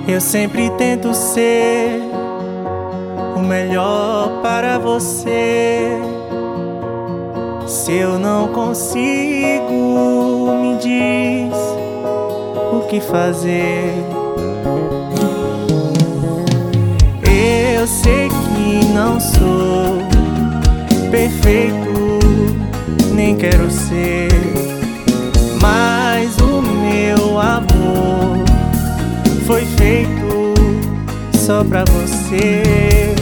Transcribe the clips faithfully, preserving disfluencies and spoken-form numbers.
Eu sempre tento ser o melhor para você. Se eu não consigo, me diz o que fazer. Eu sei que não sou perfeito, nem quero ser, mas o meu amor foi feito só pra você.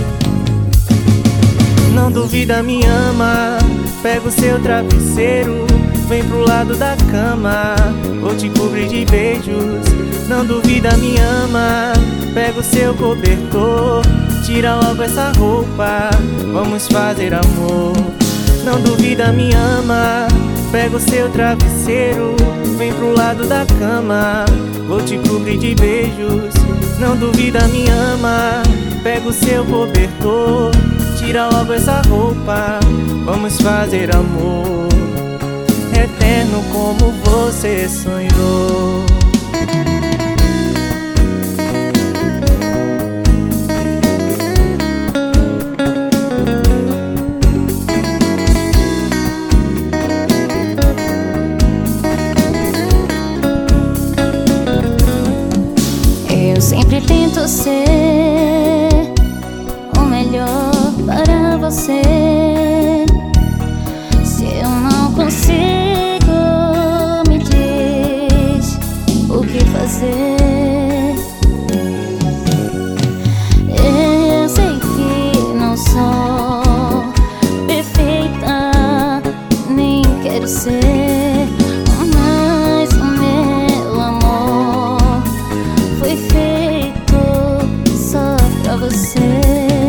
Não duvida, me ama, pega o seu travesseiro, vem pro lado da cama, vou te cobrir de beijos. Não duvida, me ama, pega o seu cobertor, tira logo essa roupa, vamos fazer amor. Não duvida, me ama, pega o seu travesseiro, vem pro lado da cama, vou te cobrir de beijos. Não duvida, me ama, pega o seu cobertor, tira logo essa roupa, vamos fazer amor eterno como você sonhou. Eu sempre tento ser o melhor para você. Se eu não consigo, me diz o que fazer. Eu sei que não sou perfeita, nem quero ser, mas o meu amor foi feito só pra você.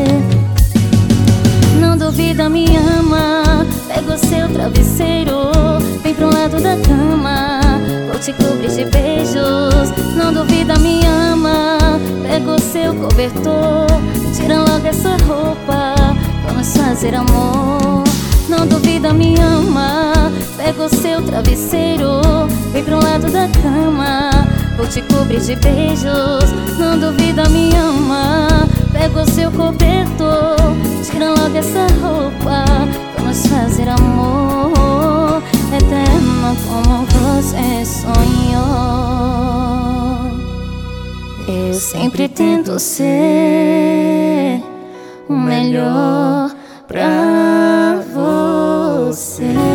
Não duvida, me ama, pega o seu travesseiro, vem pro lado da cama, vou te cobrir de beijos. Não duvida, me ama, pega o seu cobertor, tira logo essa roupa, vamos fazer amor. Não duvida, me ama, pega o seu travesseiro, vem pro lado da cama, vou te cobrir de beijos. Não duvida, me ama, pega o seu cobertor, tira logo essa roupa, vamos fazer amor eterno como você sonhou. Eu sempre tento ser o melhor pra você.